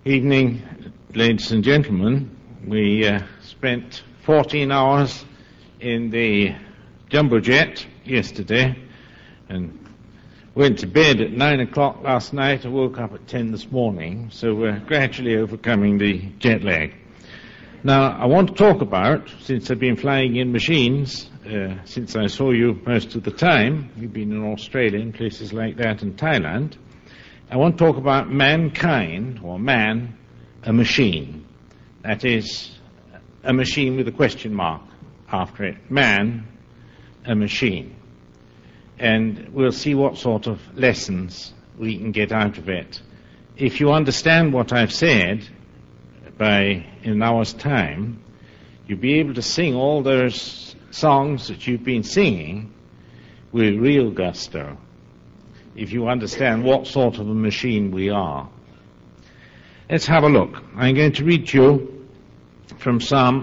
Evening, ladies and gentlemen. We spent 14 hours in the jumbo jet yesterday and went to bed at 9 o'clock last night and woke up at 10 this morning, so we're gradually overcoming the jet lag. Now, I want to talk about, since I've been flying in machines, since I saw you most of the time, you've been in Australia and places like that, and Thailand, I want to talk about mankind, or man, a machine. That is, a machine with a question mark after it. Man, a machine. And we'll see what sort of lessons we can get out of it. If you understand what I've said in an hour's time, you'll be able to sing all those songs that you've been singing with real gusto, if you understand what sort of a machine we are. Let's have a look. I'm going to read to you from Psalm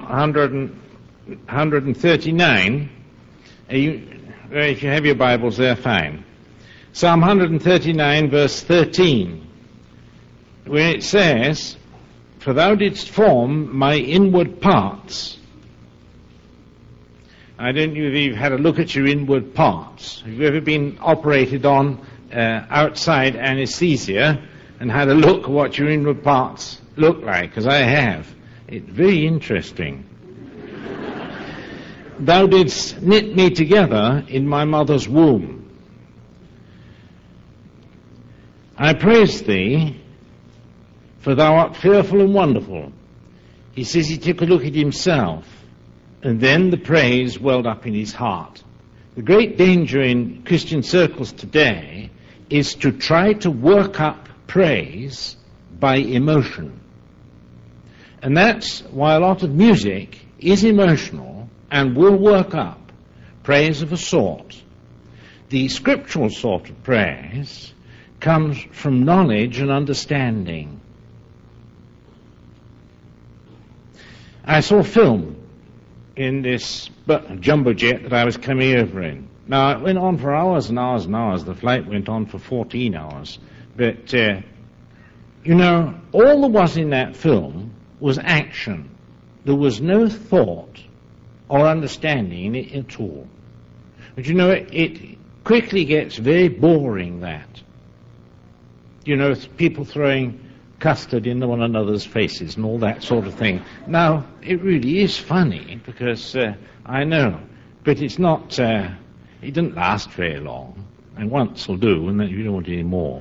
139. If you have your Bibles there, fine. Psalm 139, verse 13, where it says, "For thou didst form my inward parts." I don't know if you've had a look at your inward parts. Have you ever been operated on outside anesthesia and had a look at what your inward parts look like? Because I have. It's very interesting. "Thou didst knit me together in my mother's womb. I praise thee, for thou art fearful and wonderful." He says he took a look at himself, and then the praise welled up in his heart. The great danger in Christian circles today is to try to work up praise by emotion. And that's why a lot of music is emotional and will work up praise of a sort. The scriptural sort of praise comes from knowledge and understanding. I saw film in this jumbo jet that I was coming over in. Now, it went on for hours and hours and hours. The flight went on for 14 hours. But, all there was in that film was action. There was no thought or understanding in it at all. But it quickly gets very boring, that. People throwing custard into one another's faces and all that sort of thing. Now, it really is funny, because I know, but it's not, it doesn't last very long. And once will do, and then you don't want any more.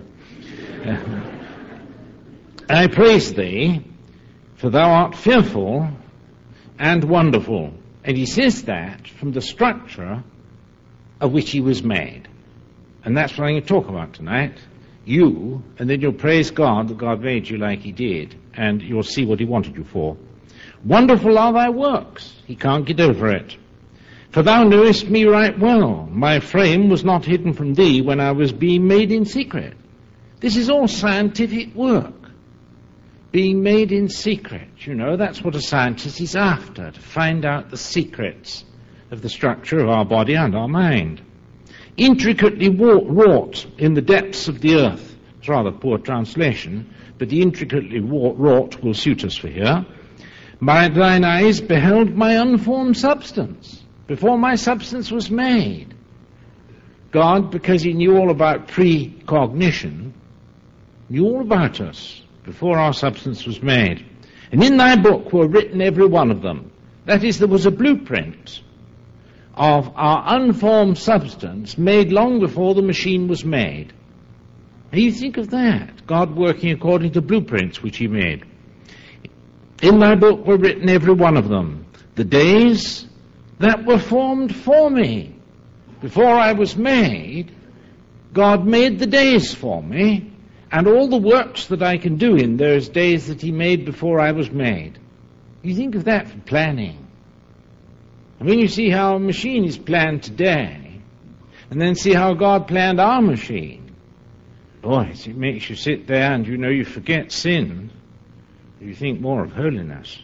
"I praise thee, for thou art fearful and wonderful." And he says that from the structure of which he was made. And that's what I'm going to talk about tonight. You, and then you'll praise God that God made you like he did, and you'll see what he wanted you for. "Wonderful are thy works." He can't get over it. "For thou knewest me right well. My frame was not hidden from thee when I was being made in secret." This is all scientific work. Being made in secret, that's what a scientist is after, to find out the secrets of the structure of our body and our mind. "Intricately wrought in the depths of the earth." It's a rather poor translation, but the intricately wrought will suit us for here. "Thine eyes beheld my unformed substance, before my substance was made." God, because he knew all about precognition, knew all about us before our substance was made. "And in thy book were written every one of them." That is, there was a blueprint of our unformed substance made long before the machine was made. Now you think of that, God working according to blueprints which he made. "In thy book were written every one of them, the days that were formed for me." Before I was made, God made the days for me, and all the works that I can do in those days that he made before I was made. You think of that for planning. And when you see how a machine is planned today, and then see how God planned our machine, boy, it makes you sit there and you forget sin. You think more of holiness.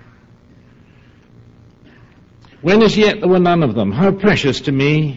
"When as yet there were none of them. How precious to me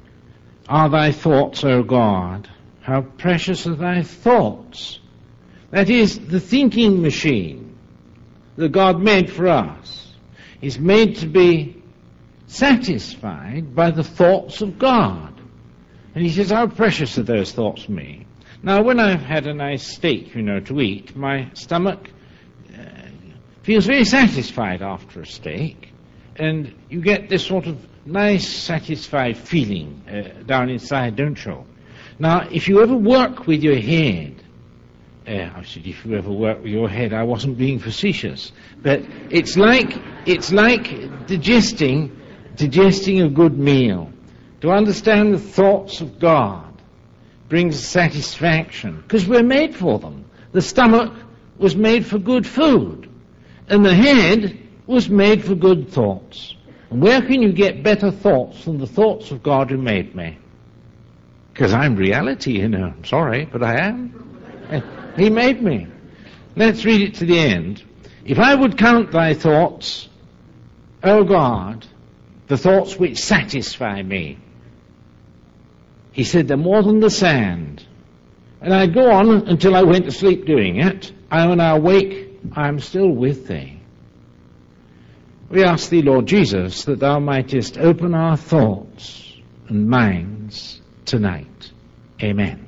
are thy thoughts, O God. How precious are thy thoughts. That is, the thinking machine that God made for us is made to be satisfied by the thoughts of God. And he says, how precious are those thoughts for me? Now, when I've had a nice steak, to eat, my stomach feels very satisfied after a steak, and you get this sort of nice, satisfied feeling down inside, don't you? Now, if you ever work with your head, I said if you ever work with your head, I wasn't being facetious, but it's like digesting a good meal. To understand the thoughts of God brings satisfaction, because we're made for them. The stomach was made for good food, and the head was made for good thoughts. And where can you get better thoughts than the thoughts of God who made me? Because I'm reality, I'm sorry, but I am. He made me. Let's read it to the end. If I would count thy thoughts, O God, the thoughts which satisfy me, he said, they're more than the sand. And I'd go on until I went to sleep doing it. When I awake, I am still with thee. We ask thee, Lord Jesus, that thou mightest open our thoughts and minds tonight. Amen.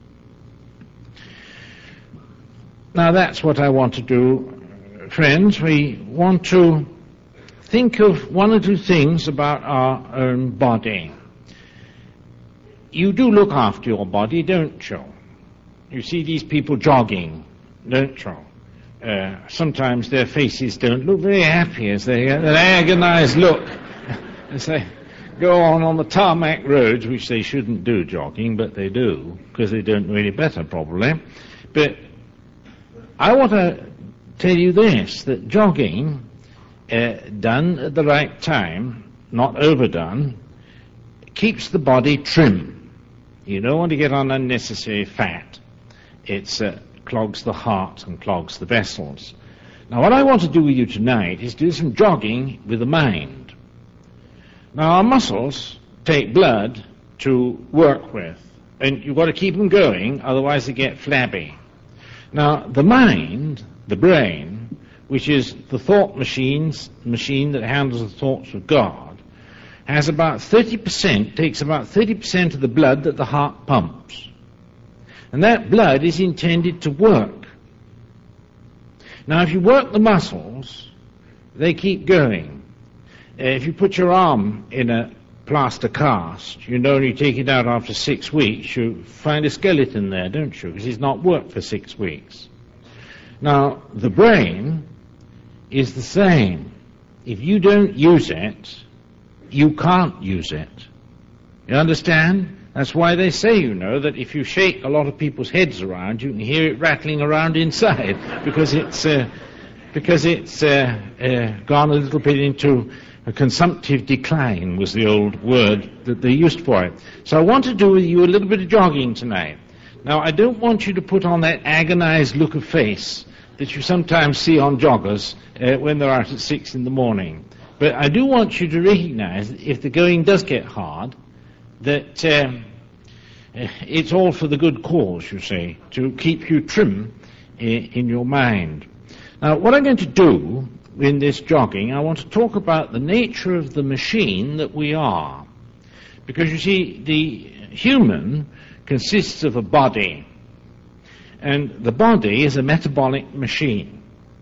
Now that's what I want to do, friends. We want to think of one or two things about our own body. You do look after your body, don't you? You see these people jogging, don't you? Sometimes their faces don't look very happy as they get an agonized look as they go on the tarmac roads, which they shouldn't do jogging, but they do, because they don't know any better probably. But I want to tell you this, that jogging, done at the right time, not overdone, keeps the body trim. You don't want to get on unnecessary fat. It clogs the heart and clogs the vessels. Now what I want to do with you tonight is do some jogging with the mind. Now our muscles take blood to work with, and you've got to keep them going, otherwise they get flabby. Now the mind, the brain, which is the thought machine that handles the thoughts of God, has about 30%, takes about 30% of the blood that the heart pumps. And that blood is intended to work. Now if you work the muscles, they keep going. If you put your arm in a plaster cast, you take it out after 6 weeks, you find a skeleton there, don't you? Because it's not worked for 6 weeks. Now the brain is the same. If you don't use it, you can't use it. You understand? That's why they say, that if you shake a lot of people's heads around, you can hear it rattling around inside, because it's gone a little bit into a consumptive decline, was the old word that they used for it. So I want to do with you a little bit of jogging tonight. Now I don't want you to put on that agonized look of face that you sometimes see on joggers when they're out at 6 in the morning. But I do want you to recognize that if the going does get hard, that it's all for the good cause, you see, to keep you trim in your mind. Now, what I'm going to do in this jogging, I want to talk about the nature of the machine that we are. Because, you see, the human consists of a body, and the body is a metabolic machine.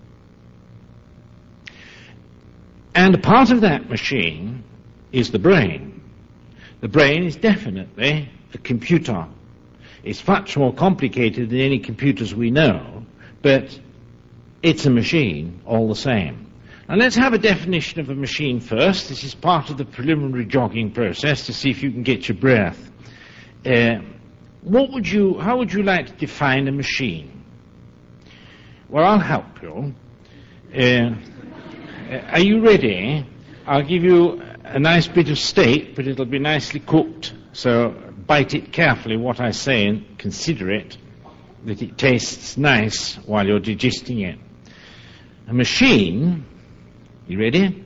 And a part of that machine is the brain. The brain is definitely a computer. It's much more complicated than any computers we know, but it's a machine all the same. Now let's have a definition of a machine first. This is part of the preliminary jogging process to see if you can get your breath. How would you like to define a machine? Well, I'll help you. Are you ready? I'll give you a nice bit of steak, but it'll be nicely cooked. So bite it carefully, what I say, and consider it, that it tastes nice while you're digesting it. A machine, you ready?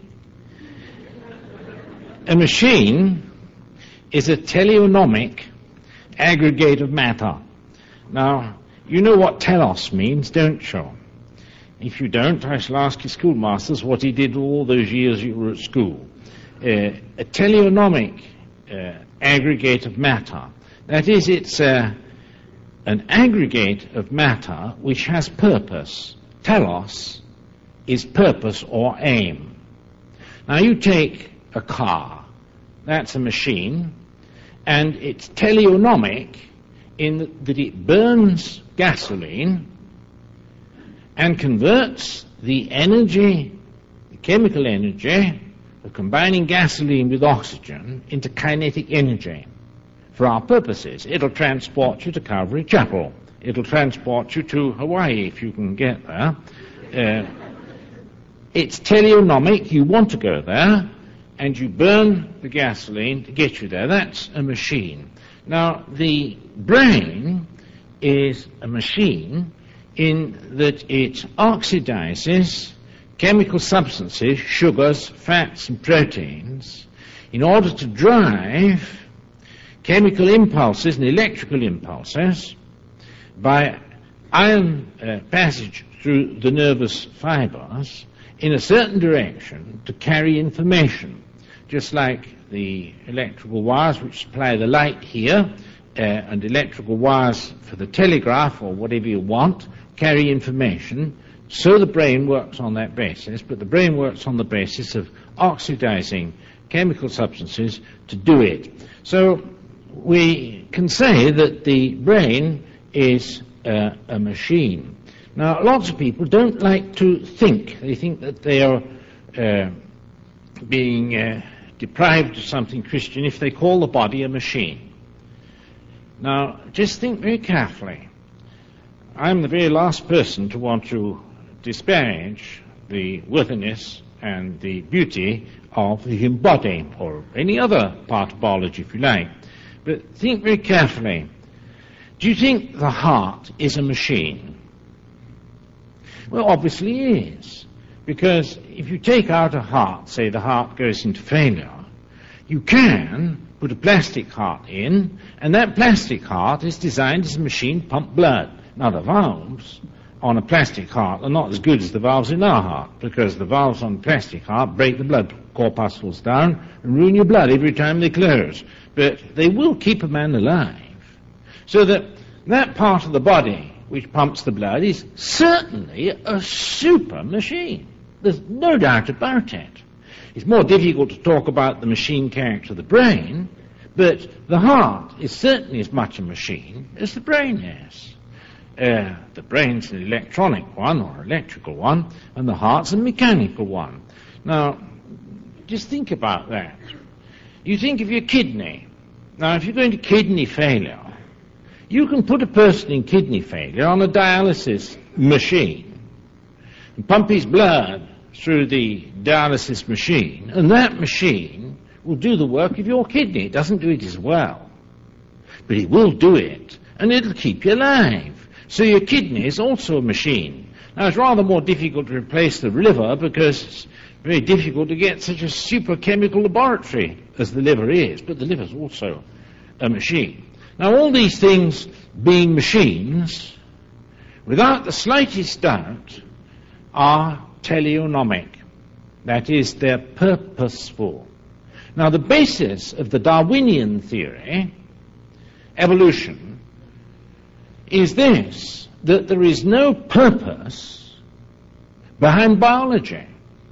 A machine is a teleonomic aggregate of matter. Now, You know what telos means, don't you? If you don't, I shall ask your schoolmasters what he did all those years you were at school. A teleonomic aggregate of matter. That is, it's an aggregate of matter which has purpose. Telos is purpose or aim. Now you take a car, that's a machine, and it's teleonomic in that it burns gasoline and converts the energy, the chemical energy of combining gasoline with oxygen into kinetic energy. For our purposes, it'll transport you to Calvary Chapel. It'll transport you to Hawaii if you can get there. It's teleonomic, you want to go there, and you burn the gasoline to get you there. That's a machine. Now, the brain is a machine in that it oxidizes chemical substances, sugars, fats, and proteins, in order to drive chemical impulses and electrical impulses by ion passage through the nervous fibers in a certain direction to carry information, just like the electrical wires which supply the light here and electrical wires for the telegraph or whatever you want carry information. So the brain works on that basis, but the brain works on the basis of oxidizing chemical substances to do it. So we can say that the brain is a machine. Now, lots of people don't like to think. They think that they are being deprived of something Christian if they call the body a machine. Now, just think very carefully. I'm the very last person to want to disparage the worthiness and the beauty of the human body, or any other part of biology if you like. But think very carefully. Do you think the heart is a machine? Well, obviously it is. Because if you take out a heart, say the heart goes into failure, you can put a plastic heart in, and that plastic heart is designed as a machine to pump blood. Now, the valves on a plastic heart are not as good as the valves in our heart, because the valves on a plastic heart break the blood corpuscles down and ruin your blood every time they close. But they will keep a man alive. So that part of the body which pumps the blood is certainly a super machine. There's no doubt about it. It's more difficult to talk about the machine character of the brain, but the heart is certainly as much a machine as the brain is. The brain's an electronic one, or electrical one, and the heart's a mechanical one. Now, just think about that. You think of your kidney. Now, if you're going to kidney failure, you can put a person in kidney failure on a dialysis machine and pump his blood through the dialysis machine, and that machine will do the work of your kidney. It doesn't do it as well, but it will do it, and it'll keep you alive. So your kidney is also a machine. Now, it's rather more difficult to replace the liver because it's very difficult to get such a super chemical laboratory as the liver is, but the liver is also a machine. Now, all these things being machines, without the slightest doubt, are teleonomic. That is, they're purposeful. Now, the basis of the Darwinian theory, evolution, is this, that there is no purpose behind biology.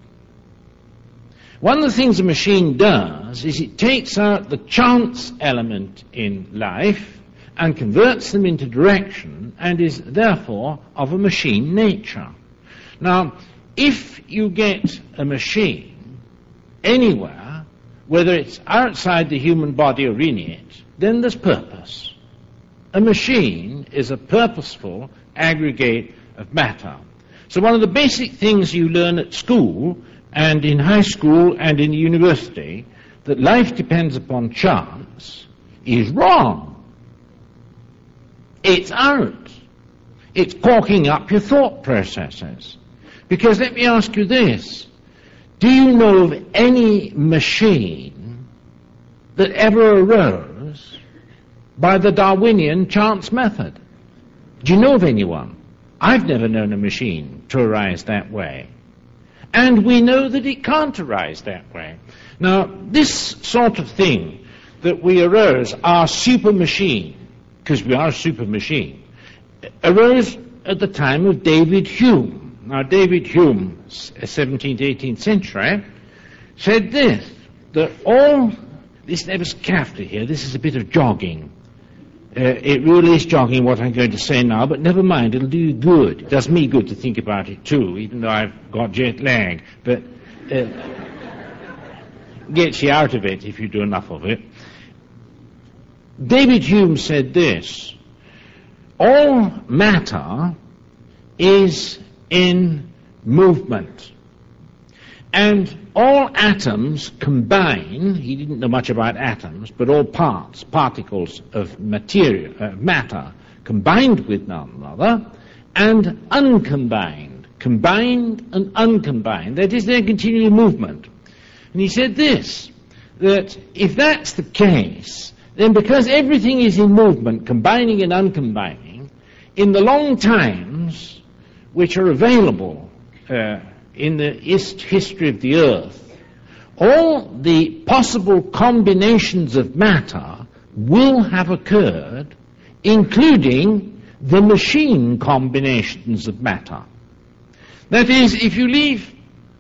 One of the things a machine does is it takes out the chance element in life and converts them into direction and is therefore of a machine nature. Now, if you get a machine anywhere, whether it's outside the human body or in it, then there's purpose. A machine is a purposeful aggregate of matter. So one of the basic things you learn at school and in high school and in university, that life depends upon chance, is wrong. It's out. It's corking up your thought processes. Because let me ask you this. Do you know of any machine that ever arose by the Darwinian chance method? Do you know of anyone? I've never known a machine to arise that way. And we know that it can't arise that way. Now, this sort of thing that we arose, our super machine, because we are a super machine, arose at the time of David Hume. Now, David Hume, 17th, 18th century, said this, that all, this was carefully here, this is a bit of jogging. It really is jogging what I'm going to say now, but never mind, it'll do you good. It does me good to think about it too, even though I've got jet lag. But gets you out of it if you do enough of it. David Hume said this, all matter is in movement. And all atoms combine, he didn't know much about atoms, but all parts, particles of matter, combined with one another, and uncombined, combined and uncombined. That is, their continual movement. And he said this, that if that's the case, then because everything is in movement, combining and uncombining, in the long times which are available in the history of the earth, all the possible combinations of matter will have occurred, including the machine combinations of matter. That is, if you leave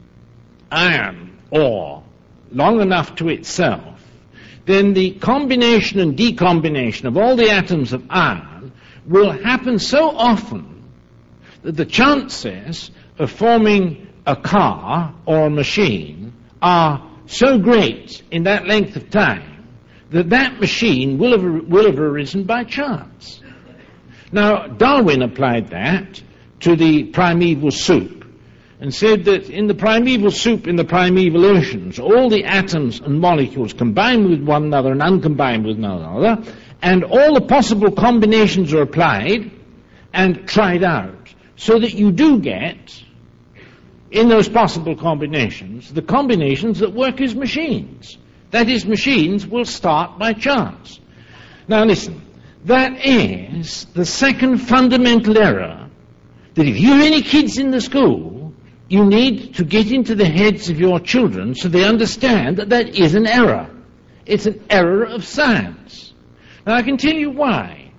iron ore long enough to itself, then the combination and decombination of all the atoms of iron will happen so often that the chances of forming a car or a machine are so great in that length of time that that machine will have arisen by chance. Now, Darwin applied that to the primeval soup and said that in the primeval soup, in the primeval oceans, all the atoms and molecules combine with one another and uncombine with one another, and all the possible combinations are applied and tried out, so that you do get, in those possible combinations, the combinations that work as machines. That is, machines will start by chance. Now listen, that is the second fundamental error, that if you have any kids in the school, you need to get into the heads of your children so they understand that that is an error. It's an error of science. Now I can tell you why.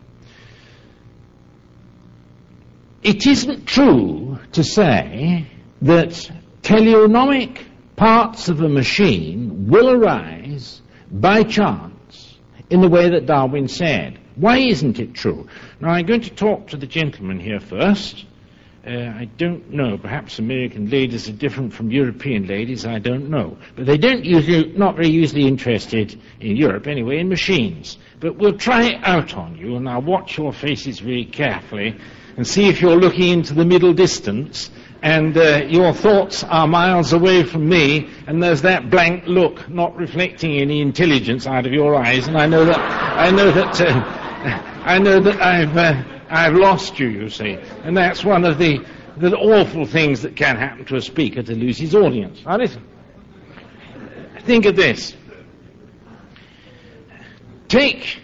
It isn't true to say that teleonomic parts of a machine will arise by chance in the way that Darwin said. Why isn't it true? Now, I'm going to talk to the gentleman here first. I don't know, perhaps American ladies are different from European ladies, I don't know. But they not very usually interested, in Europe anyway, in machines. But we'll try it out on you, and I'll watch your faces very carefully and see if you're looking into the middle distance and your thoughts are miles away from me, and there's that blank look not reflecting any intelligence out of your eyes, and I know that I've lost you, you see, and that's one of the awful things that can happen to a speaker, to lose his audience. Now listen, think of this. Take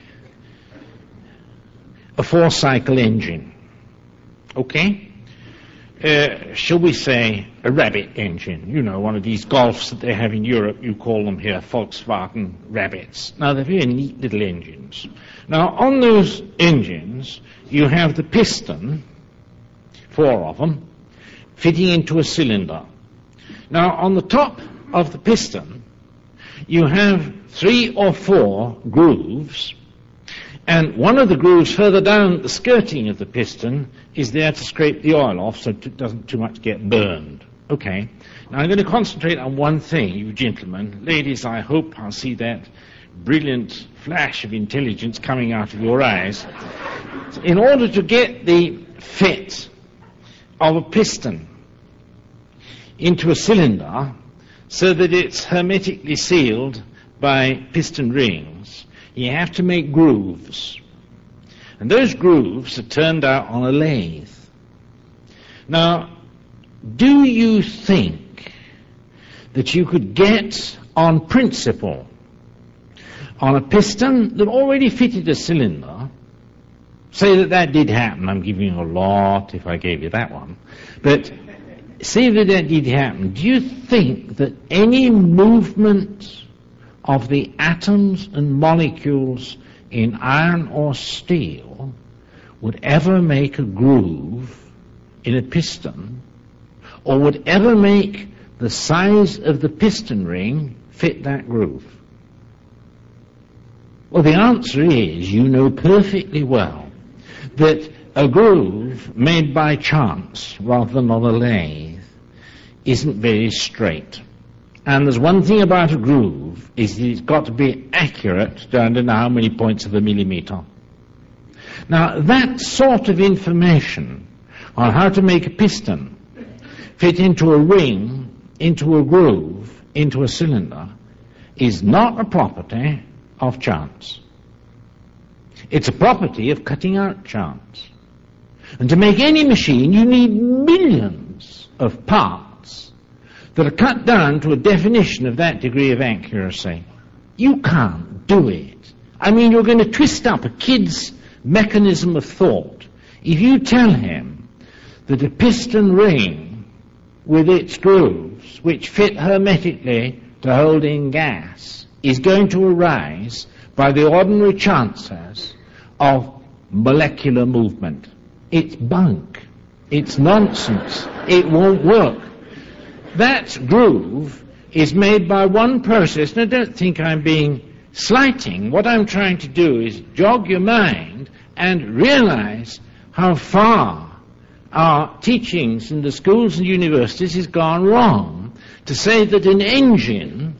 a 4-cycle engine, okay? Shall we say a rabbit engine? You know, one of these Golfs that they have in Europe, you call them here Volkswagen Rabbits. Now, they're very neat little engines. Now, on those engines, you have the piston, 4 of them, fitting into a cylinder. Now, on the top of the piston, you have 3 or 4 grooves, and one of the grooves further down the skirting of the piston is there to scrape the oil off so it doesn't too much get burned. Okay. Now I'm going to concentrate on one thing, you gentlemen. Ladies, I hope I'll see that brilliant flash of intelligence coming out of your eyes. In order to get the fit of a piston into a cylinder so that it's hermetically sealed by piston rings, you have to make grooves. And those grooves are turned out on a lathe. Now, do you think that you could get on principle on a piston that already fitted a cylinder say that that did happen. I'm giving you a lot if I gave you that one. But say that that did happen. Do you think that any movement of the atoms and molecules in iron or steel would ever make a groove in a piston, or would ever make the size of the piston ring fit that groove? Well, the answer is, you know perfectly well that a groove made by chance rather than on a lathe isn't very straight. And there's one thing about a groove, is that it's got to be accurate down to how many points of a millimeter. Now, that sort of information on how to make a piston fit into a ring, into a groove, into a cylinder, is not a property of chance. It's a property of cutting out chance. And to make any machine, you need millions of parts that are cut down to a definition of that degree of accuracy. You can't do it. I mean, you're going to twist up a kid's mechanism of thought if you tell him that a piston ring with its grooves, which fit hermetically to hold in gas, is going to arise by the ordinary chances of molecular movement. It's bunk. It's nonsense. It won't work. That groove is made by one process, and I don't think I'm being slighting. What I'm trying to do is jog your mind and realize how far our teachings in the schools and universities has gone wrong to say that an engine,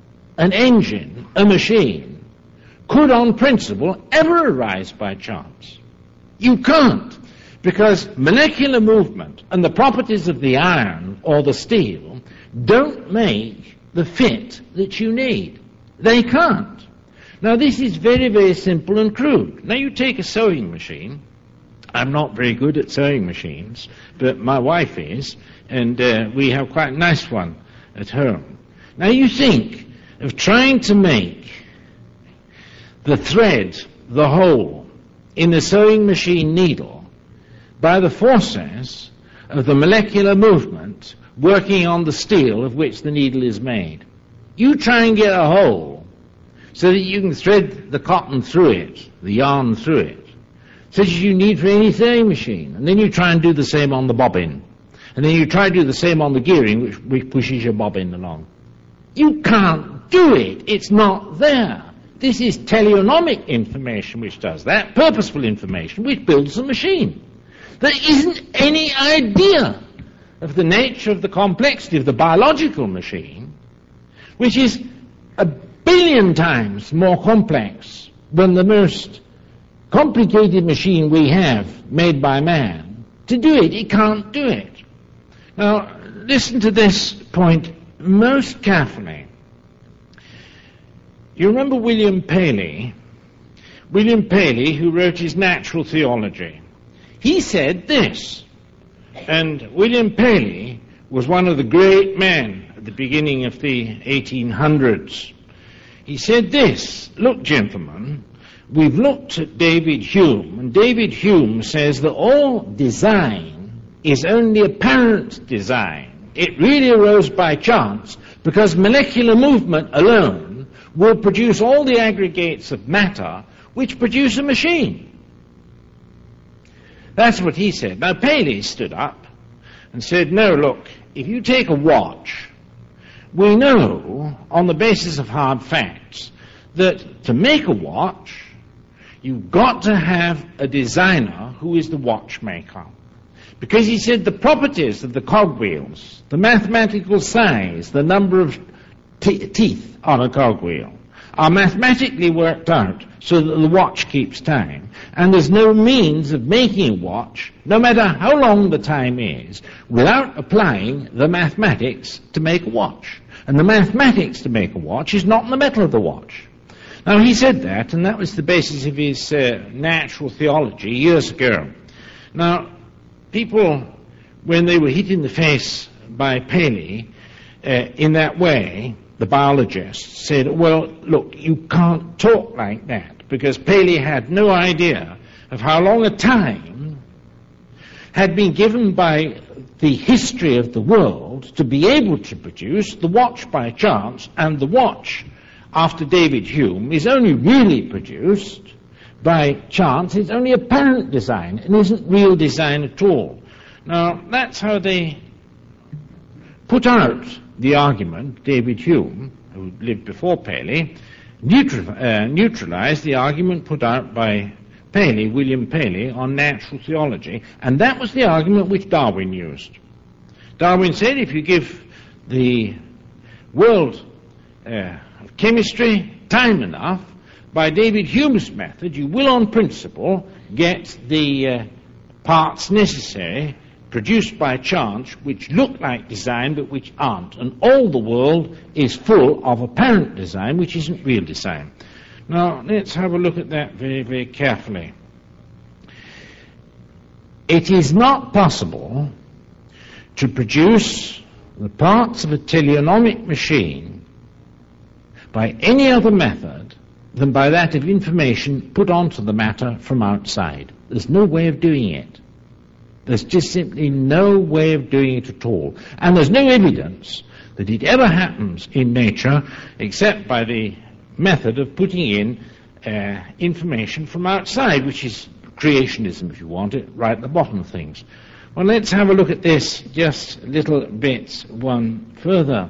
a machine, could on principle ever arise by chance. You can't, because molecular movement and the properties of the iron or the steel don't make the fit that you need. They can't. Now, this is very, very simple and crude. Now, you take a sewing machine. I'm not very good at sewing machines, but my wife is, and we have quite a nice one at home. Now, you think of trying to make the thread, the hole, in the sewing machine needle by the forces of the molecular movement working on the steel of which the needle is made. You try and get a hole so that you can thread the cotton through it, the yarn through it, such as you need for any sewing machine. And then you try and do the same on the bobbin. And then you try to do the same on the gearing, which pushes your bobbin along. You can't do it. It's not there. This is teleonomic information which does that, purposeful information which builds the machine. There isn't any idea of the nature of the complexity of the biological machine, which is 1 billion times more complex than the most complicated machine we have made by man. To do it, it can't do it. Now, listen to this point most carefully. You remember William Paley? William Paley, who wrote his Natural Theology. He said this, and William Paley was one of the great men at the beginning of the 1800s. He said this: look, gentlemen, we've looked at David Hume, and David Hume says that all design is only apparent design. It really arose by chance, because molecular movement alone will produce all the aggregates of matter which produce a machine. That's what he said. Now, Paley stood up and said, no, look, if you take a watch, we know, on the basis of hard facts, that to make a watch, you've got to have a designer who is the watchmaker. Because he said the properties of the cogwheels, the mathematical size, the number of teeth on a cogwheel, are mathematically worked out so that the watch keeps time. And there's no means of making a watch, no matter how long the time is, without applying the mathematics to make a watch. And the mathematics to make a watch is not in the metal of the watch. Now, he said that, and that was the basis of his natural theology years ago. Now, people, when they were hit in the face by Paley in that way, the biologists said, well, look, you can't talk like that, because Paley had no idea of how long a time had been given by the history of the world to be able to produce the watch by chance, and the watch, after David Hume, is only really produced by chance. It's only apparent design and isn't real design at all. Now, that's how they put out the argument. David Hume, who lived before Paley, neutralized the argument put out by Paley, William Paley, on natural theology, and that was the argument which Darwin used. Darwin said if you give the world of chemistry time enough, by David Hume's method, you will on principle get the parts necessary produced by chance which look like design but which aren't, and all the world is full of apparent design which isn't real design. Now, let's have a look at that very, very carefully. It is not possible to produce the parts of a teleonomic machine by any other method than by that of information put onto the matter from outside. There's no way of doing it. There's just simply no way of doing it at all. And there's no evidence that it ever happens in nature except by the method of putting in information from outside, which is creationism, if you want it, right at the bottom of things. Well, let's have a look at this just a little bit one further.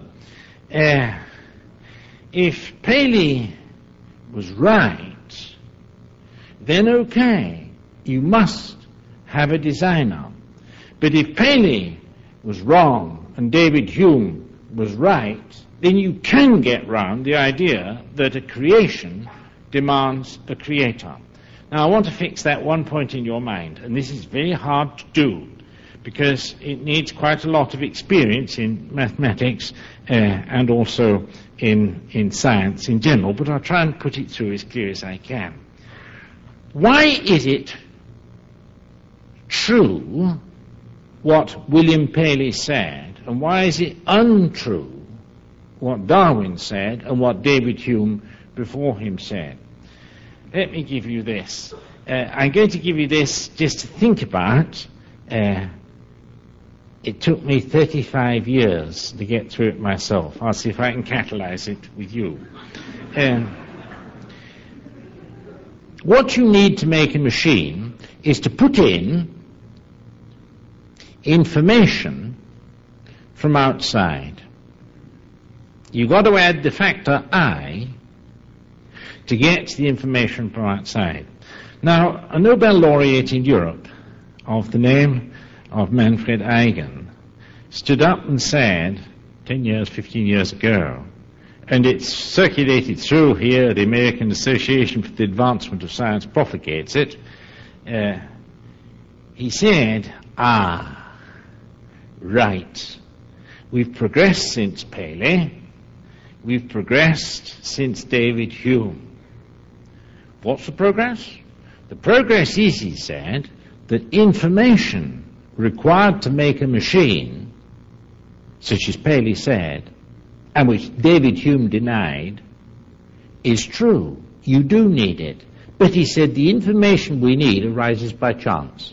If Paley was right, then okay, you must have a designer. But if Paley was wrong and David Hume was right, then you can get round the idea that a creation demands a creator. Now, I want to fix that one point in your mind, and this is very hard to do because it needs quite a lot of experience in mathematics and also in science in general, but I'll try and put it through as clear as I can. Why is it true what William Paley said, and why is it untrue what Darwin said and what David Hume before him said? Let me give you this. I'm going to give you this just to think about. It took me 35 years to get through it myself. I'll see if I can catalyze it with you. What you need to make a machine is to put in information from outside. You've got to add the factor I to get the information from outside. Now, a Nobel laureate in Europe of the name of Manfred Eigen stood up and said 10 years, 15 years ago, and it's circulated through here, the American Association for the Advancement of Science propagates it. He said, right, we've progressed since Paley, we've progressed since David Hume. What's the progress? The progress is, he said, that information required to make a machine, such as Paley said, and which David Hume denied, is true. You do need it. But he said the information we need arises by chance.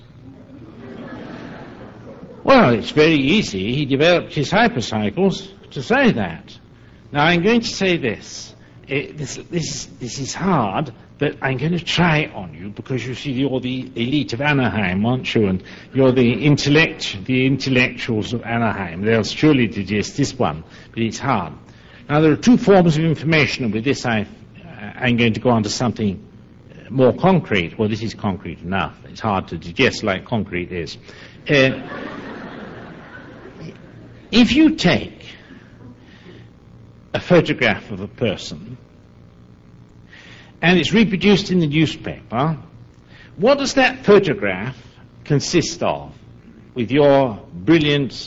Well, it's very easy. He developed his hypercycles to say that. Now, I'm going to say this. This is hard, but I'm going to try it on you because you see you're the elite of Anaheim, aren't you? And you're the intellectuals of Anaheim. They'll surely digest this one, but it's hard. Now, there are two forms of information, and with this I'm going to go on to something more concrete. Well, this is concrete enough. It's hard to digest like concrete is. If you take a photograph of a person and it's reproduced in the newspaper, what does that photograph consist of with your brilliant,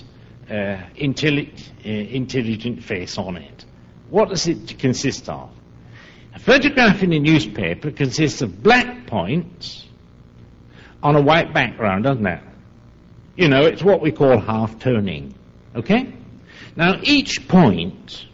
intelligent face on it? What does it consist of? A photograph in a newspaper consists of black points on a white background, doesn't it? You know, it's what we call half-toning. Okay? Now, each point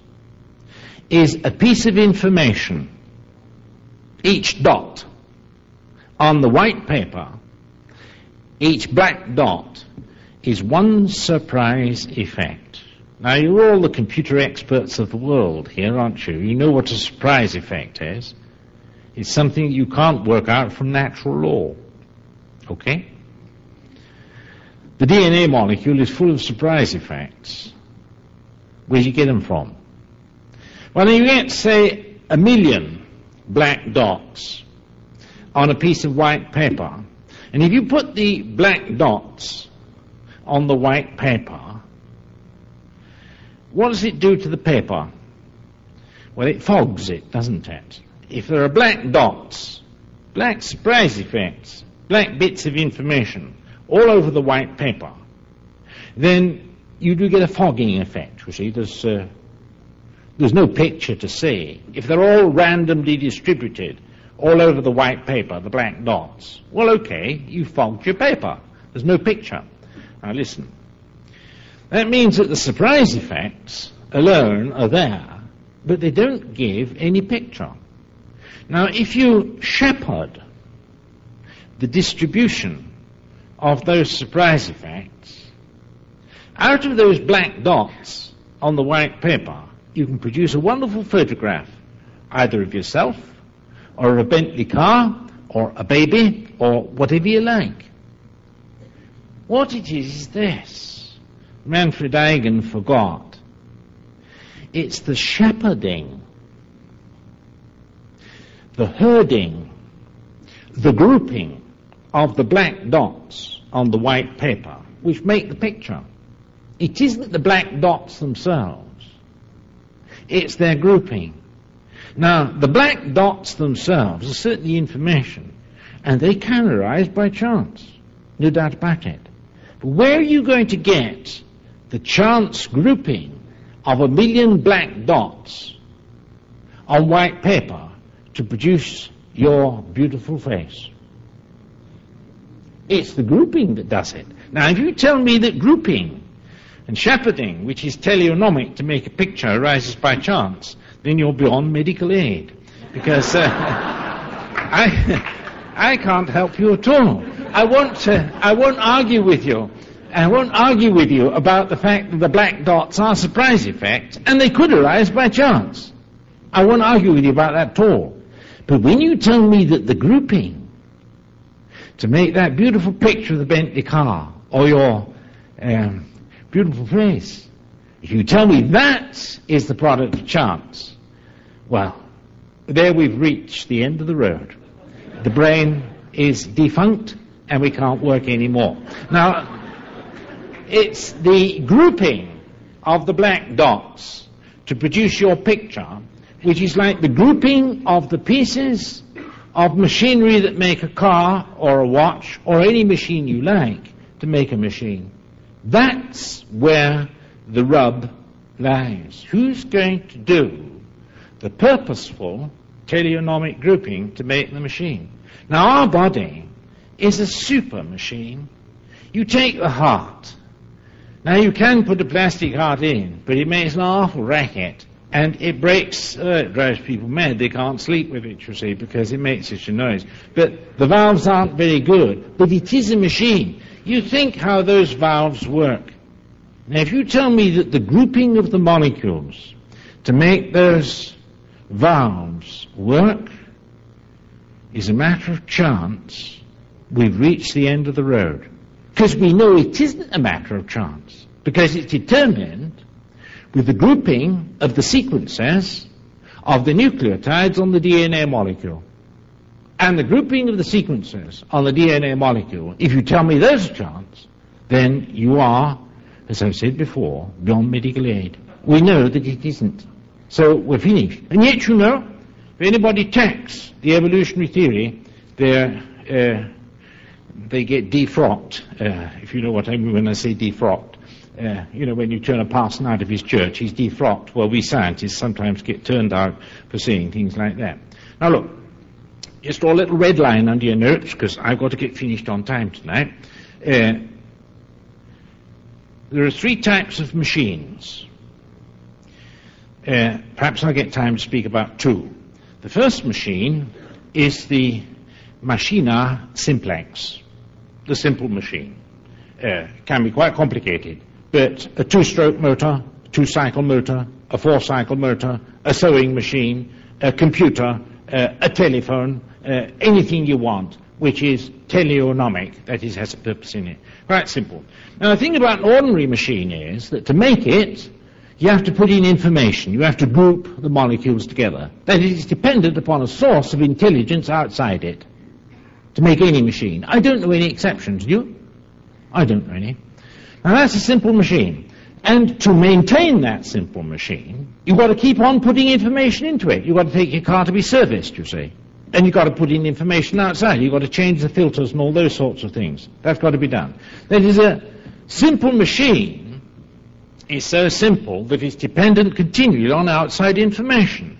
is a piece of information, each dot on the white paper, each black dot is one surprise effect. Now, you're all the computer experts of the world here, aren't you? You know what a surprise effect is. It's something you can't work out from natural law. Okay? The DNA molecule is full of surprise effects. Where do you get them from? Well, you get, say, 1 million black dots on a piece of white paper. And if you put the black dots on the white paper, what does it do to the paper? Well, it fogs it, doesn't it? If there are black dots, black surprise effects, black bits of information all over the white paper, then you do get a fogging effect. You see, there's no picture to see. If they're all randomly distributed all over the white paper, the black dots, well, okay, you fogged your paper. There's no picture. Now listen. That means that the surprise effects alone are there, but they don't give any picture. Now, if you shepherd the distribution of those surprise effects, out of those black dots on the white paper, you can produce a wonderful photograph, either of yourself, or of a Bentley car, or a baby, or whatever you like. What it is this. Manfred Eigen forgot. It's the shepherding, the herding, the grouping of the black dots on the white paper which make the picture. It isn't the black dots themselves. It's their grouping. Now, the black dots themselves are certainly information, and they can arise by chance. No doubt about it. But where are you going to get the chance grouping of 1 million black dots on white paper to produce your beautiful face? It's the grouping that does it. Now, if you tell me that grouping and shepherding, which is teleonomic to make a picture, arises by chance, then you're beyond medical aid. Because I can't help you at all. I won't argue with you. I won't argue with you about the fact that the black dots are surprise effects, and they could arise by chance. I won't argue with you about that at all. But when you tell me that the grouping to make that beautiful picture of the Bentley car, or your beautiful face, if you tell me that is the product of chance, well, there we've reached the end of the road. The brain is defunct, and we can't work anymore. Now, it's the grouping of the black dots to produce your picture, which is like the grouping of the pieces of machinery that make a car or a watch or any machine you like to make a machine. That's where the rub lies. Who's going to do the purposeful teleonomic grouping to make the machine? Now, our body is a super machine. You take the heart. Now, you can put a plastic heart in, but it makes an awful racket, and it breaks, it drives people mad. They can't sleep with it, you see, because it makes such a noise. But the valves aren't very good, but it is a machine. You think how those valves work. Now, if you tell me that the grouping of the molecules to make those valves work is a matter of chance, we've reached the end of the road. Because we know it isn't a matter of chance, because it's determined with the grouping of the sequences of the nucleotides on the DNA molecule. And the grouping of the sequences on the DNA molecule, if you tell me there's a chance, then you are, as I've said before, beyond medical aid. We know that it isn't. So we're finished. And yet, you know, if anybody attacks the evolutionary theory, they get defrocked, if you know what I mean when I say defrocked. You know, when you turn a parson out of his church, he's defrocked. Well, we scientists sometimes get turned out for saying things like that. Now look, just draw a little red line under your notes, because I've got to get finished on time tonight. There are 3 types of machines. Perhaps I'll get time to speak about 2. The first machine is the machina simplex, the simple machine. Can be quite complicated, but a two-stroke motor, two-cycle motor, a four-cycle motor, a sewing machine, a computer, a telephone, anything you want, which is teleonomic, that is, has a purpose in it. Quite simple. Now, the thing about an ordinary machine is that to make it, you have to put in information. You have to group the molecules together. That is dependent upon a source of intelligence outside it to make any machine. I don't know any exceptions, do you? I don't know any. Now, that's a simple machine. And to maintain that simple machine, you've got to keep on putting information into it. You've got to take your car to be serviced, you see. And you've got to put in information outside. You've got to change the filters and all those sorts of things. That's got to be done. That is, a simple machine is so simple that it's dependent continually on outside information.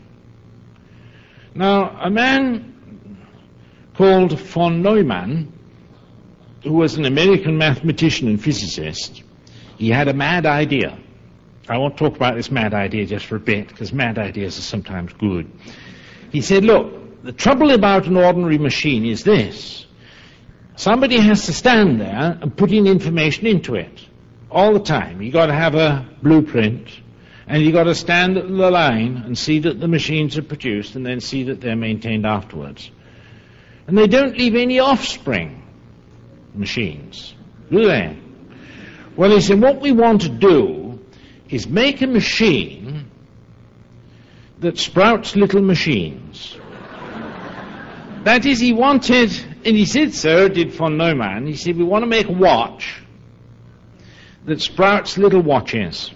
Now, a man called von Neumann, who was an American mathematician and physicist, he had a mad idea. I won't talk about this mad idea just for a bit, because mad ideas are sometimes good. He said, look, the trouble about an ordinary machine is this. Somebody has to stand there and put in information into it all the time. You've got to have a blueprint, and you've got to stand at the line and see that the machines are produced and then see that they're maintained afterwards. And they don't leave any offspring machines, do they? Well, he said, what we want to do is make a machine that sprouts little machines. That is, he wanted, and he said so, did von Neumann, he said, we want to make a watch that sprouts little watches.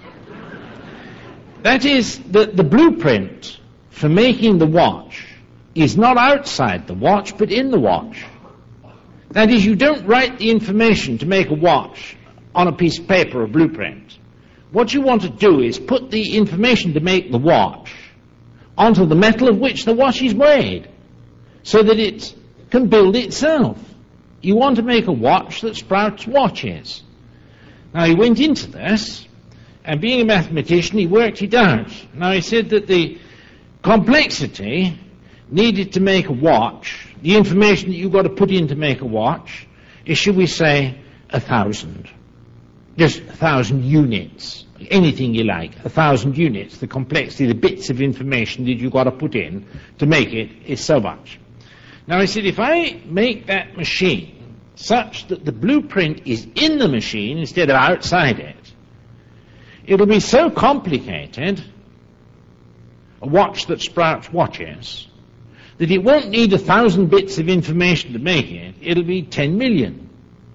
That is, the blueprint for making the watch is not outside the watch, but in the watch. That is, you don't write the information to make a watch on a piece of paper or blueprint. What you want to do is put the information to make the watch onto the metal of which the watch is made, so that it can build itself. You want to make a watch that sprouts watches. Now, he went into this, and being a mathematician, he worked it out. Now, he said that the complexity needed to make a watch, the information that you've got to put in to make a watch, is, shall we say, 1,000. Just 1,000 units. Anything you like. 1,000 units. The complexity, the bits of information that you've got to put in to make it is so much. Now, he said, if I make that machine such that the blueprint is in the machine instead of outside it, it'll be so complicated, a watch that sprouts watches, that it won't need 1,000 bits of information to make it. It'll be 10 million.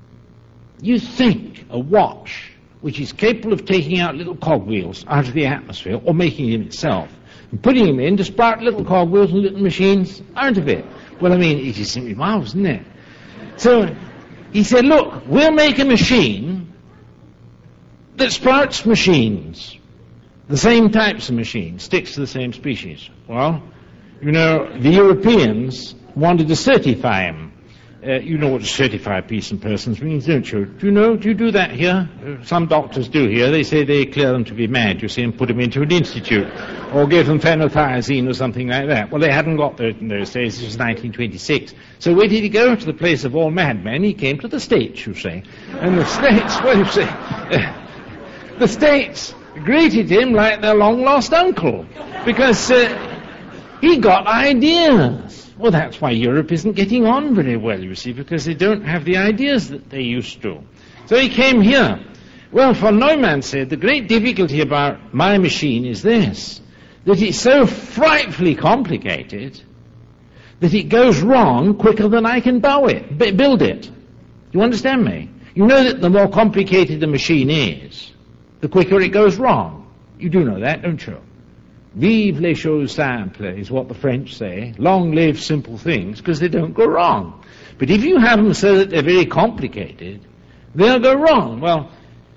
You think a watch which is capable of taking out little cogwheels out of the atmosphere, or making them itself, and putting them in to sprout little cogwheels and little machines out of it. Well, I mean, it is simply marvelous, isn't it? So he said, look, we'll make a machine that sprouts machines, the same types of machines, sticks to the same species. Well, you know, the Europeans wanted to certify them. You know what to certify a piece in persons means, don't you? Do you know? Do you do that here? Some doctors do here. They say they declare them to be mad, you see, and put them into an institute, or give them phenothiazine or something like that. Well, they hadn't got that in those days. This was 1926. So where did he go? To the place of all madmen. He came to the States, you see. And the States, well, you see, the States greeted him like their long-lost uncle, because he got ideas. Well, that's why Europe isn't getting on very well, you see, because they don't have the ideas that they used to. So he came here. Well, von Neumann said, the great difficulty about my machine is this, that it's so frightfully complicated that it goes wrong quicker than I can build it. Do you understand me? You know that the more complicated the machine is, the quicker it goes wrong. You do know that, don't you? Vive les choses simples is what the French say. Long live simple things, because they don't go wrong. But if you have them so that they're very complicated, they'll go wrong. Well,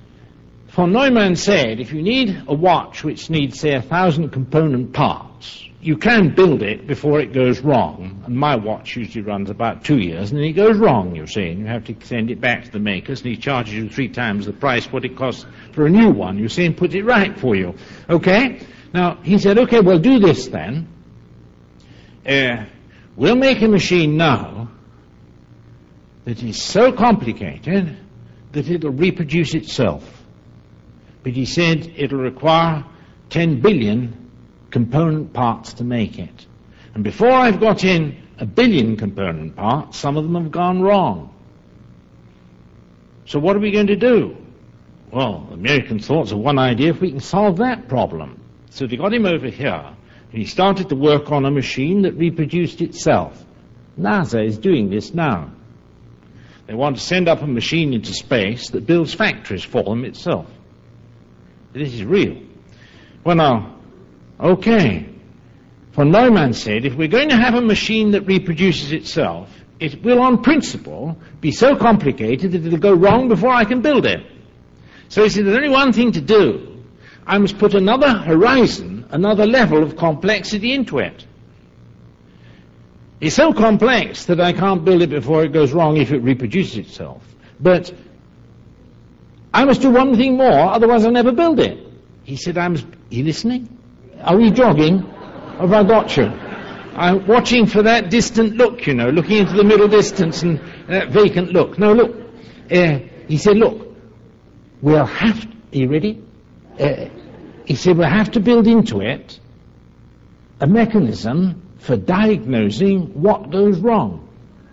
von Neumann said, if you need a watch which needs, say, 1,000 component parts, you can build it before it goes wrong. And my watch usually runs about 2 years, and then it goes wrong, you see, and you have to send it back to the makers, and he charges you 3 times the price what it costs for a new one, you see, and puts it right for you. Okay? Now, he said, okay, we'll do this then. We'll make a machine now that is so complicated that it'll reproduce itself. But he said it'll require 10 billion component parts to make it. And before I've got in 1 billion component parts, some of them have gone wrong. So what are we going to do? Well, the Americans thought of one idea, if we can solve that problem. So they got him over here, and he started to work on a machine that reproduced itself. NASA is doing this now. They want to send up a machine into space that builds factories for them itself. This is real. Well now, okay. Von Neumann said, if we're going to have a machine that reproduces itself, it will on principle be so complicated that it'll go wrong before I can build it. So he said, there's only one thing to do. I must put another horizon, another level of complexity into it. It's so complex that I can't build it before it goes wrong if it reproduces itself. But I must do one thing more, otherwise I'll never build it. He said, are you listening? Are we jogging? Have I got you? I'm watching for that distant look, you know, looking into the middle distance and that vacant look. No, look. He said, look, we'll have to, are you ready? He said, we'll have to build into it a mechanism for diagnosing what goes wrong.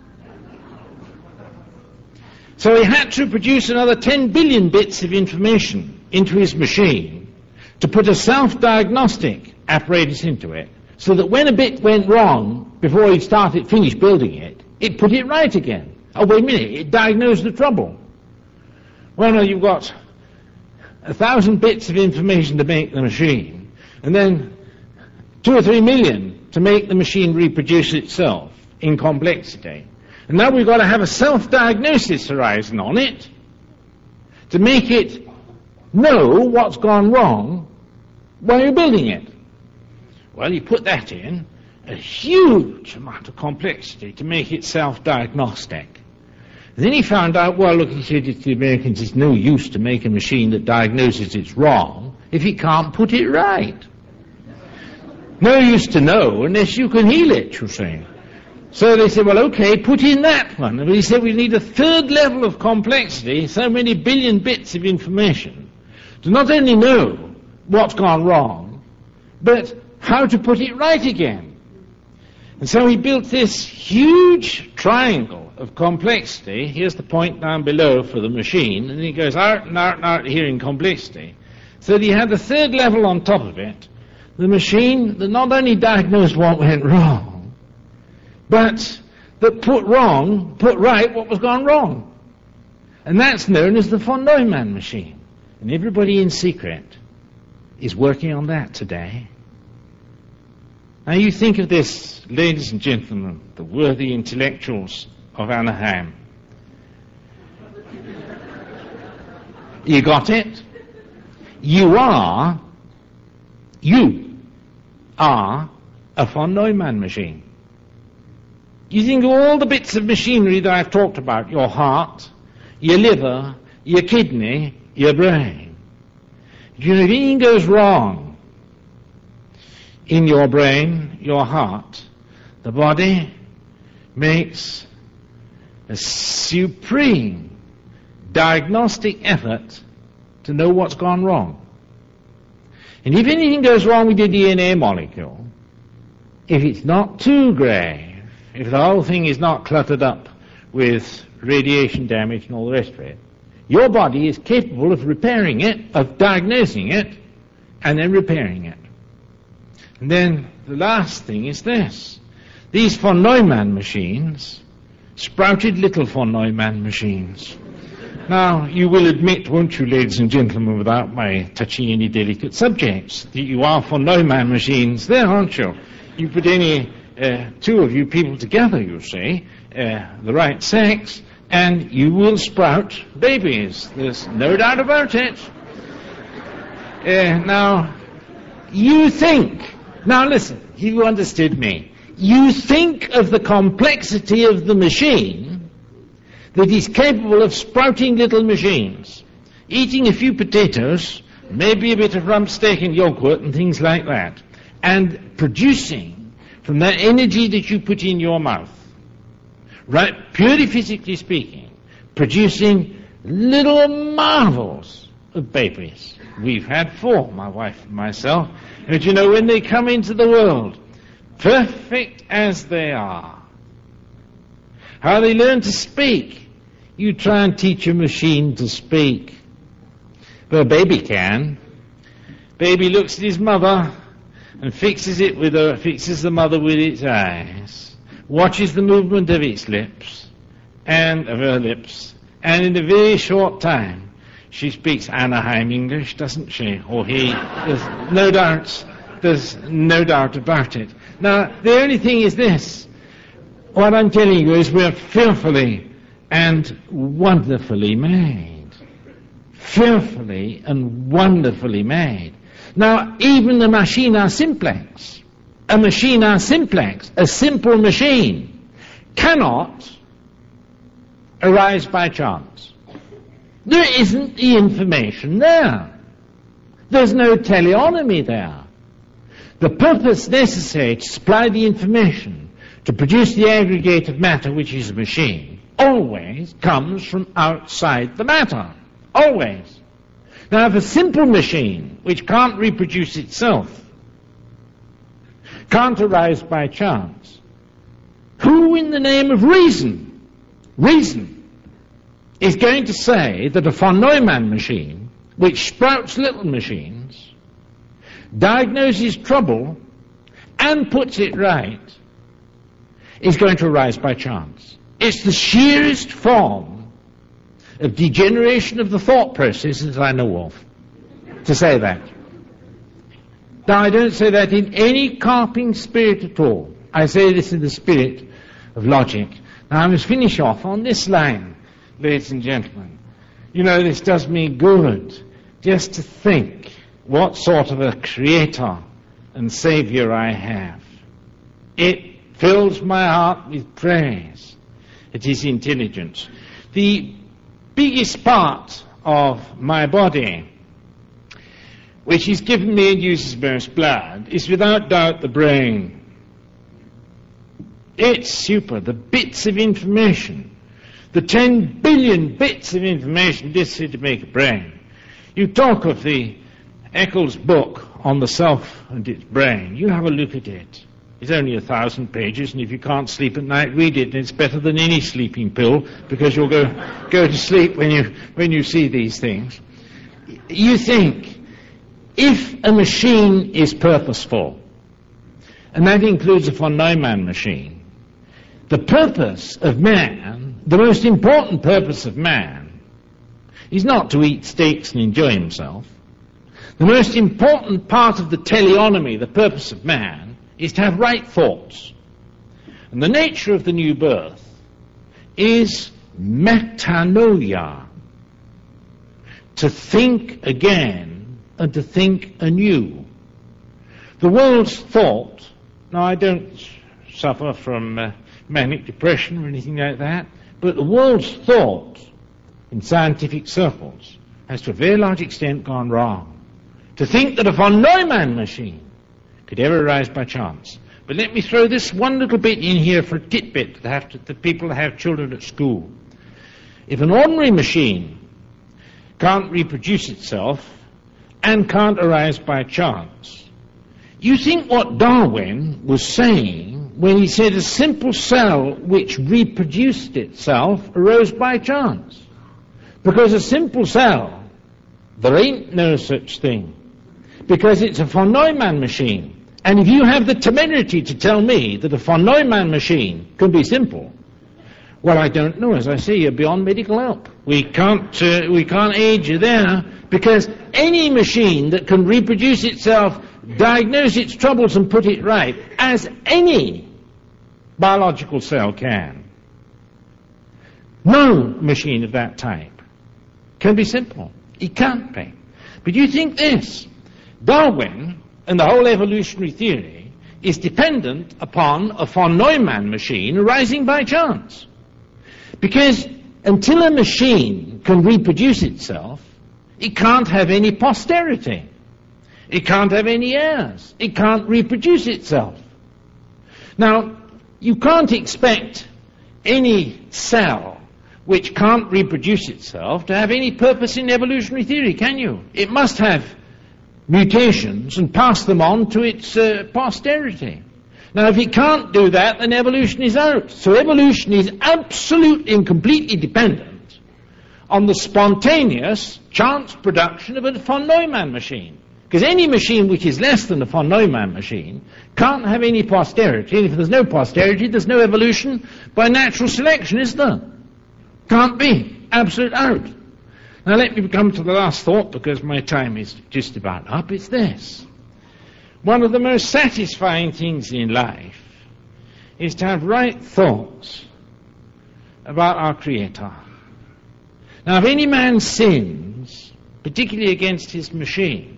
So he had to produce another 10 billion bits of information into his machine to put a self-diagnostic apparatus into it, so that when a bit went wrong before he finished building it, it put it right again. Oh, wait a minute, it diagnosed the trouble. Well, no, you've got 1,000 bits of information to make the machine, and then 2 or 3 million to make the machine reproduce itself in complexity. And now we've got to have a self-diagnosis horizon on it to make it know what's gone wrong while you're building it. Well, you put that in, a huge amount of complexity to make it self-diagnostic. And then he found out, well, look, he said to the Americans, it's no use to make a machine that diagnoses it's wrong if it can't put it right. No use to know unless you can heal it, you see. So they said, well, okay, put in that one. And he said we need a third level of complexity, so many billion bits of information, to not only know what's gone wrong, but how to put it right again. And so he built this huge triangle of complexity. Here's the point down below for the machine, and he goes out and out and out here in complexity. So that he had the third level on top of it, the machine that not only diagnosed what went wrong, but that put right what was gone wrong. And that's known as the von Neumann machine. And everybody in secret is working on that today. Now you think of this, ladies and gentlemen, the worthy intellectuals of Anaheim. You got it? You are a von Neumann machine. You think of all the bits of machinery that I've talked about, your heart, your liver, your kidney, your brain. If anything goes wrong in your brain, your heart, the body makes a supreme diagnostic effort to know what's gone wrong. And if anything goes wrong with your DNA molecule, if it's not too grave, if the whole thing is not cluttered up with radiation damage and all the rest of it, your body is capable of repairing it, of diagnosing it, and then repairing it. And then the last thing is this. These von Neumann machines sprouted little von Neumann machines. Now, you will admit, won't you, ladies and gentlemen, without my touching any delicate subjects, that you are von Neumann machines there, aren't you? You put any two of you people together, you see, the right sex, and you will sprout babies. There's no doubt about it. Now, you think, now listen, you understood me. You think of the complexity of the machine that is capable of sprouting little machines, eating a few potatoes, maybe a bit of rump steak and yogurt and things like that, and producing from that energy that you put in your mouth right, purely physically speaking, producing little marvels of babies. We've had 4, my wife and myself. And you know, when they come into the world, perfect as they are, how they learn to speak. You try and teach a machine to speak. But a baby can. Baby looks at his mother and fixes the mother with its eyes, watches the movement of its lips and of her lips, and in a very short time she speaks Anaheim English, doesn't she? Or he? There's no doubt about it. Now, the only thing is this. What I'm telling you is we're fearfully and wonderfully made. Fearfully and wonderfully made. Now, even the machina simplex, a simple machine, cannot arise by chance. There isn't the information there. There's no teleonomy there. The purpose necessary to supply the information to produce the aggregate of matter, which is a machine, always comes from outside the matter. Always. Now, if a simple machine, which can't reproduce itself, can't arise by chance, who in the name of reason, is going to say that a von Neumann machine, which sprouts little machines, diagnoses trouble and puts it right, is going to arise by chance? It's the sheerest form of degeneration of the thought process that I know of, to say that. Now, I don't say that in any carping spirit at all. I say this in the spirit of logic. Now, I must finish off on this line, ladies and gentlemen. You know, this does me good, just to think what sort of a creator and saviour I have. It fills my heart with praise. It is intelligence. The biggest part of my body, which is given me and uses most blood, is without doubt the brain. It's super. The bits of information, the 10 billion bits of information necessary to make a brain. You talk of the Eccles book on the self and its brain. You have a look at it. It's only 1,000 pages, and if you can't sleep at night, read it, and it's better than any sleeping pill, because you'll go to sleep when you see these things. You think, if a machine is purposeful, and that includes a von Neumann machine, the purpose of man, the most important purpose of man, is not to eat steaks and enjoy himself. The most important part of the teleonomy, the purpose of man, is to have right thoughts. And the nature of the new birth is metanoia, to think again and to think anew. The world's thought, now I don't suffer from manic depression or anything like that, but the world's thought in scientific circles has to a very large extent gone wrong. To think that a von Neumann machine could ever arise by chance. But let me throw this one little bit in here for a tidbit to people that have children at school. If an ordinary machine can't reproduce itself and can't arise by chance, you think what Darwin was saying when he said a simple cell which reproduced itself arose by chance. Because a simple cell, there ain't no such thing. Because it's a von Neumann machine. And if you have the temerity to tell me that a von Neumann machine can be simple, well, I don't know. As I say, you're beyond medical help. We can't aid you there, because any machine that can reproduce itself, diagnose its troubles and put it right, as any biological cell can, no machine of that type can be simple. It can't be. But you think this, Darwin and the whole evolutionary theory is dependent upon a von Neumann machine arising by chance. Because until a machine can reproduce itself, it can't have any posterity. It can't have any heirs. It can't reproduce itself. Now, you can't expect any cell which can't reproduce itself to have any purpose in evolutionary theory, can you? It must have mutations and pass them on to its posterity. Now, if it can't do that, then evolution is out. So evolution is absolutely and completely dependent on the spontaneous chance production of a von Neumann machine. Because any machine which is less than a von Neumann machine can't have any posterity. And if there's no posterity, there's no evolution by natural selection, is there? Can't be. Absolute out. Now let me come to the last thought, because my time is just about up. It's this. One of the most satisfying things in life is to have right thoughts about our Creator. Now, if any man sins, particularly against his machine,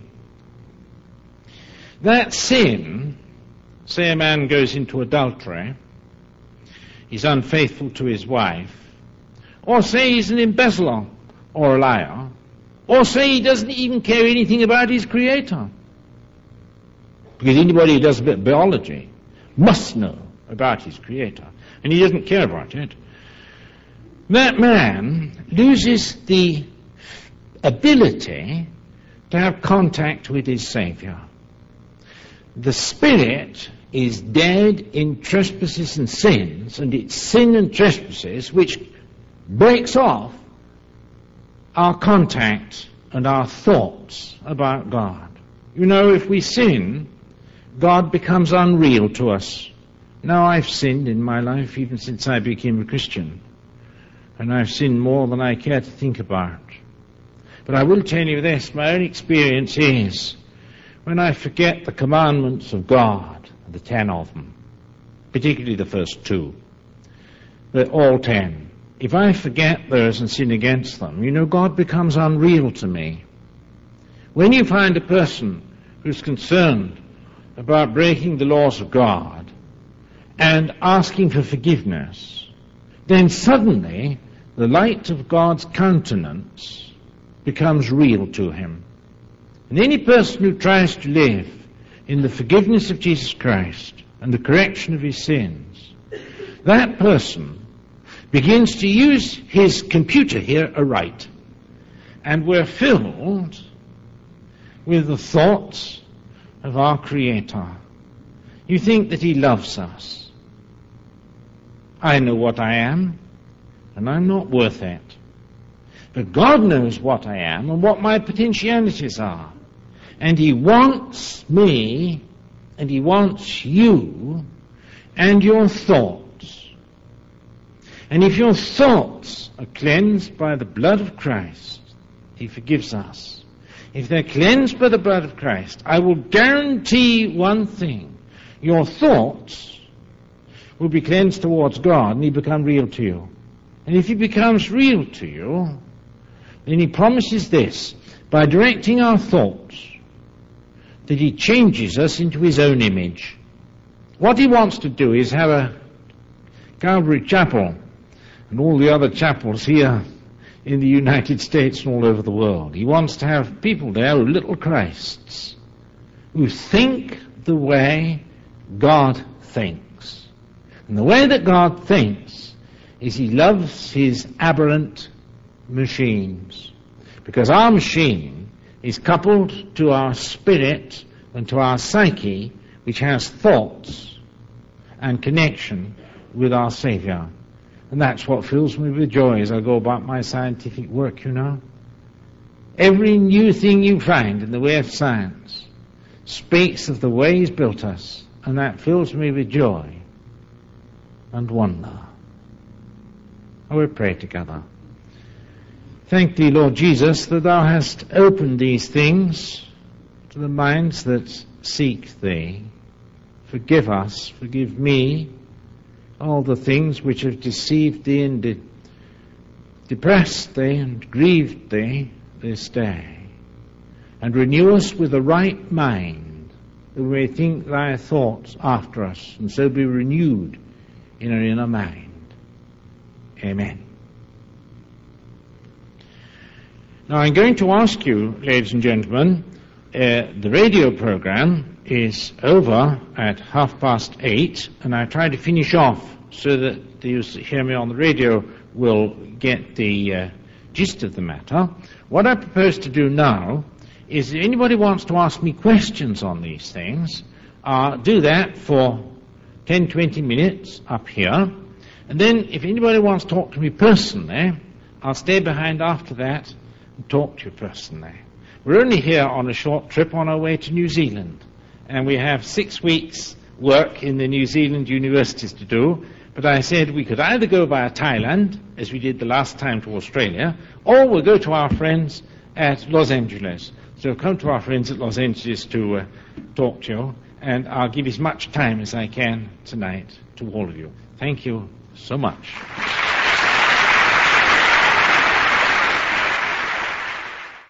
that sin, say a man goes into adultery, he's unfaithful to his wife, or say he's an embezzler or a liar, or say he doesn't even care anything about his Creator. Because anybody who does a bit of biology must know about his Creator, and he doesn't care about it. That man loses the ability to have contact with his Saviour. The spirit is dead in trespasses and sins, and it's sin and trespasses which breaks off our contact and our thoughts about God. You know, if we sin, God becomes unreal to us. Now, I've sinned in my life even since I became a Christian, and I've sinned more than I care to think about. But I will tell you this, my own experience is, when I forget the commandments of God, the 10 of them, particularly the first 2, but all 10, if I forget those and sin against them, you know, God becomes unreal to me. When you find a person who's concerned about breaking the laws of God and asking for forgiveness, then suddenly the light of God's countenance becomes real to him. And any person who tries to live in the forgiveness of Jesus Christ and the correction of his sins, that person begins to use his computer here aright. And we're filled with the thoughts of our Creator. You think that he loves us. I know what I am, and I'm not worth it. But God knows what I am and what my potentialities are. And he wants me, and he wants you, and your thoughts. And if your thoughts are cleansed by the blood of Christ, he forgives us. If they're cleansed by the blood of Christ, I will guarantee one thing. Your thoughts will be cleansed towards God, and he become real to you. And if he becomes real to you, then he promises this, by directing our thoughts, that he changes us into his own image. What he wants to do is have a Calvary Chapel and all the other chapels here in the United States and all over the world. He wants to have people there who are little Christs, who think the way God thinks. And the way that God thinks is he loves his aberrant machines. Because our machine is coupled to our spirit and to our psyche, which has thoughts and connection with our Saviour. And that's what fills me with joy as I go about my scientific work, you know. Every new thing you find in the way of science speaks of the way he's built us, and that fills me with joy and wonder. I will pray together. Thank thee, Lord Jesus, that thou hast opened these things to the minds that seek thee. Forgive us, forgive me, all the things which have deceived thee and depressed thee and grieved thee this day. And renew us with a right mind, that we may think thy thoughts after us, and so be renewed in our inner mind. Amen. Now I'm going to ask you, ladies and gentlemen, the radio program is over at 8:30, and I try to finish off so that those who hear me on the radio will get the gist of the matter. What I propose to do now is, if anybody wants to ask me questions on these things, do that for 10, 20 minutes up here. And then if anybody wants to talk to me personally, I'll stay behind after that and talk to you personally. We're only here on a short trip on our way to New Zealand, and we have 6 weeks' work in the New Zealand universities to do. But I said we could either go via Thailand, as we did the last time to Australia, or we'll go to our friends at Los Angeles. So come to our friends at Los Angeles to talk to you, and I'll give as much time as I can tonight to all of you. Thank you so much.